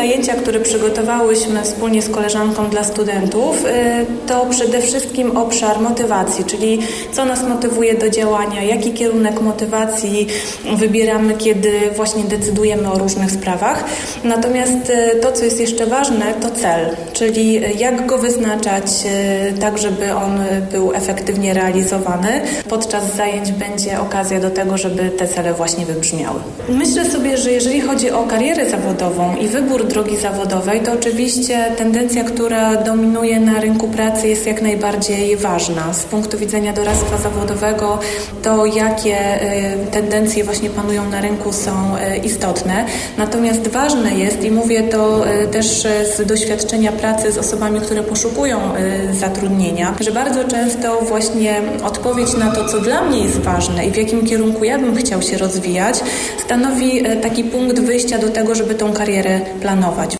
zajęcia, które przygotowałyśmy wspólnie z koleżanką dla studentów, to przede wszystkim obszar motywacji, czyli co nas motywuje do działania, jaki kierunek motywacji wybieramy, kiedy właśnie decydujemy o różnych sprawach. Natomiast to, co jest jeszcze ważne, to cel, czyli jak go wyznaczać tak, żeby on był efektywnie realizowany. Podczas zajęć będzie okazja do tego, żeby te cele właśnie wybrzmiały. Myślę sobie, że jeżeli chodzi o karierę zawodową i wybór drogi zawodowej, to oczywiście tendencja, która dominuje na rynku pracy, jest jak najbardziej ważna. Z punktu widzenia doradztwa zawodowego, to jakie tendencje właśnie panują na rynku są istotne. Natomiast ważne jest, i mówię to też z doświadczenia pracy z osobami, które poszukują zatrudnienia, że bardzo często właśnie odpowiedź na to, co dla mnie jest ważne i w jakim kierunku ja bym chciał się rozwijać, stanowi taki punkt wyjścia do tego, żeby tą karierę planować.